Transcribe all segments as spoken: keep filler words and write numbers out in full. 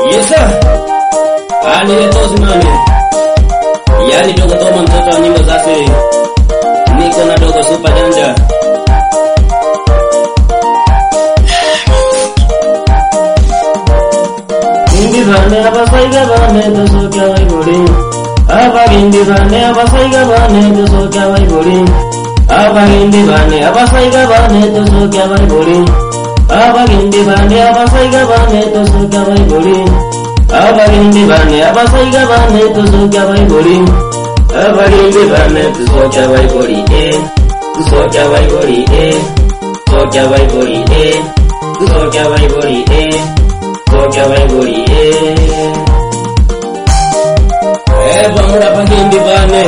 Yes sir. Ani letos mane. Yani dogo toma mtoto wa nyimbo za asili. Niko na dogo super janja. Indi vane abasaiga vane doso kya vai bori. Aba indi vane abasaiga vane doso kya vai bori. Aba indi vane abasaiga vane doso kya vai bori. Aba indi vane abasaiga vane doso kya vai bori. Aba indi vane abasaiga vane doso kya vai bori. Aba indi vane doso kya vai bori eh. Doso kya vai bori eh. Doso kya vai bori eh. Doso kya vai bori eh. Doso kya vai bori eh. Eh bamura pangindi vane.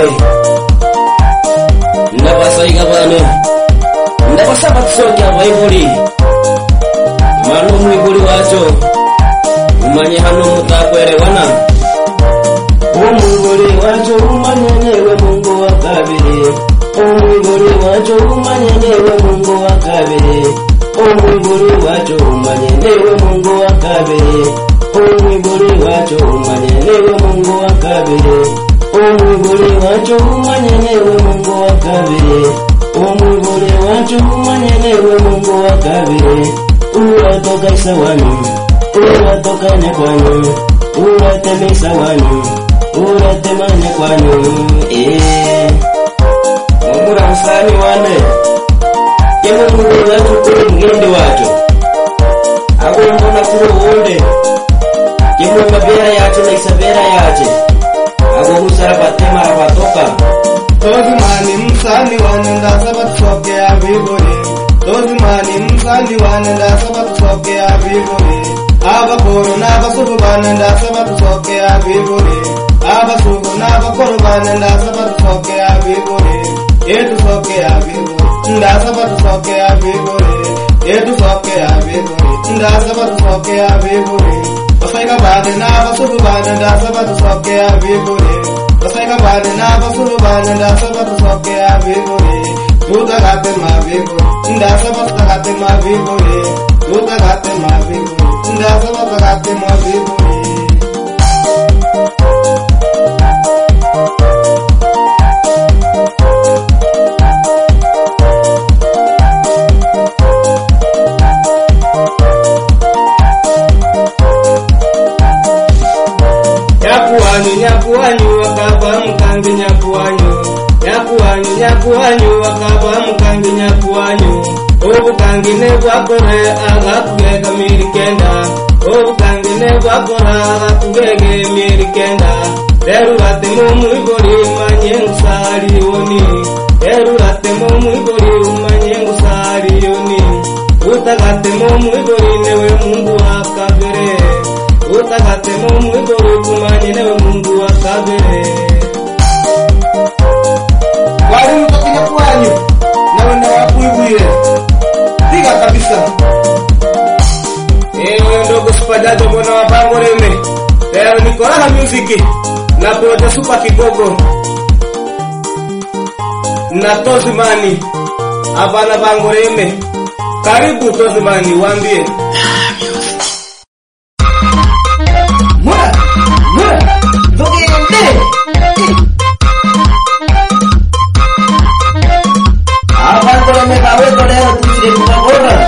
Ndabasaiga vane. Ndabasaba doso kya vai bori. Malumu ibuli wacho umanye hano mutakwelewana. Umugore wacho umanye newe Mungu wa kabiri. Umugore wacho umanye newe Mungu wa kabiri. Umugore wacho umanye newe Mungu wa kabiri. Umugore wacho umanye newe Mungu wa kabiri. Umugore wacho umanye newe Mungu wa kabiri. Umugore wacho umanye newe Mungu wa kabiri. Uratoka isawani, uratoka nyakwani, uratema isawani, uratema nyakwani. Eh, mumura msani wane, yemo mungu watu kuri mgende watu. Ako mbona kuro uonde, yemo mabera yache na isabera yache. Ako musara batema rabatoka. Tozi mani msani wane ndasaba tusoke abibore. Tozi mani msani wane ndasaba tusoke abibore. Aba koro naba suhu bane ndasaba tusoke abibore. Aba suhu naba koro bane ndasaba tusoke abibore. Etu soke abibore. Ndasaba tusoke abibore. Etu soke abibore. Ndasaba tusoke abibore. Basaiga bane naba suhu bane ndasaba tusoke abibore. Basaiga bane naba suhu bane ndasaba tusoke abibore. Tuta gate mavigo, ndasaba tuta gate mavigo ye. Tuta gate mavigo, ndasaba tuta gate mavigo ye. Nyakuanyu, nyakuanyu, wakaba mkangi nyakuanyu. Nyakuanyu, nyakuanyu, wakaba mkangi nyakuanyu. Obukangi nebwakore agakugega miri kenda. Obukangi nebwakora agakugege miri kenda. Leru rate mumwigori umanye ngusari yoni. Leru rate mumwigori umanye ngusari yoni. Utagate mumwigori newe Mungu wakabere. Utagate mumwigori umanye newe Mungu wakabere. Wali mtoki nyakuanyu na wende wakuibuye. Diga kabisa. Ewe ndogo Superjajo mbona wapango reme. Leo niko raha music na proje super kigogo. Na Tozimani abana bango reme. Karibu Tozimani waambie. Mwa, mwa, doge ende. Abango reme bawe toleo tusire kukabora.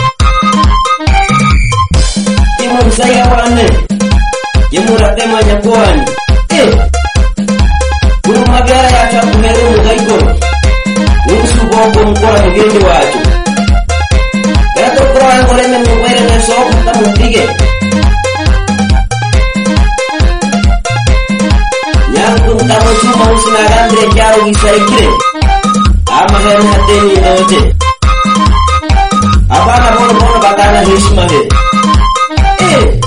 Imu msaya wane. Imu ratema nyakuani. Eh. Uru magara ya chakumeru mugaiko. Usu bongo mkora mgende watu. Gato kura ango reme mwere neso kutamupige. Nyangu mtamo chuma usinagandre kiaro gisaikire. Ama gani hateni inaote. Abana bono bono batana heshima he. Eh.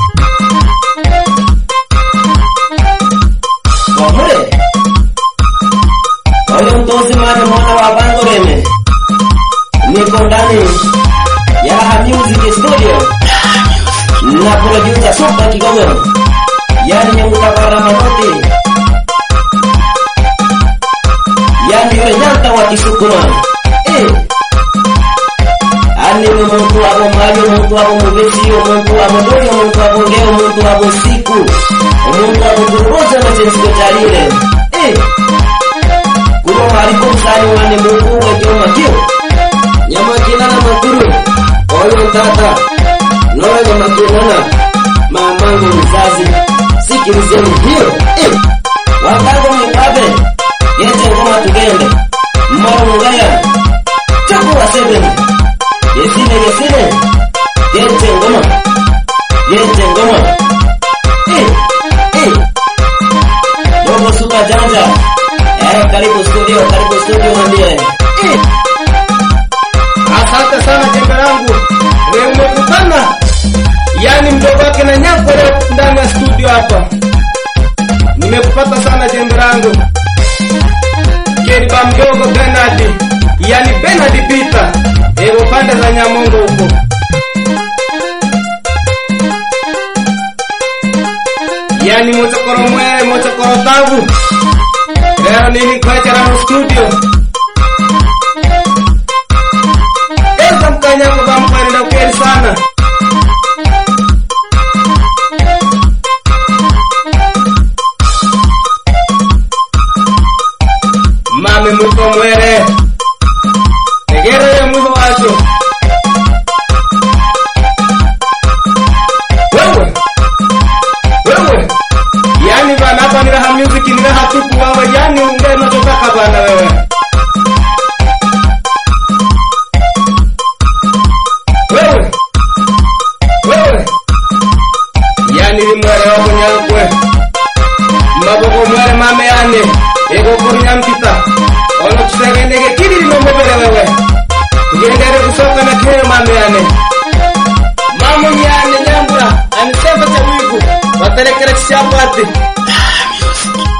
Komure. Oyo mtozi mani mwana wabango reme. Niko ndani ya Raha Music Studio. Na producer super kigogo. Yani nyangu kabara mamote. Yani yule nyanta wa kisukuma. Eh. Ani muntu abo mayo muntu abo mubesi muntu abo doyo muntu abo ngeo muntu abo wabo siku umuntu waburuza na chensigo charire eh kuba hariko msani wane Mungu wajoma kio nyama kinana makuru oyo tata nora nyama kinana mamangu mzazi sikilizeni hiyo eh wakago mbabe yete ngoma tugende mara ngaya chakula seven yesine yesine yete ngoma yete ngoma eh eh dogo super janja eh karibu studio karibu studio mwambie eh asante sana jembe langu wewe umekutana yani mdogo wake na nyako leo ndani ya studio hapa nimekupata sana jembe langu Keriba mdogo Bernard yani Bernard Peter ewe pande za Nyamongo huko yani motokoro mwere motokoro tabu leo nini kwa chara studio eza mkanya kwa mpari na ukeri sana mame mwiko mwere egero ya mwiho wacho wewe wewe yani bana hapa ni raha music ni raha tupu wawe yani unge natotaka bana wewe wewe wewe yani ni mwere wako nyakwe maboko mwere mame yane ego kurnyamkita ono tusegende kiri no mbele wewe tugendere kusoka na kile mame yane mama yane nyambura anisema cha wivu watelekere chapati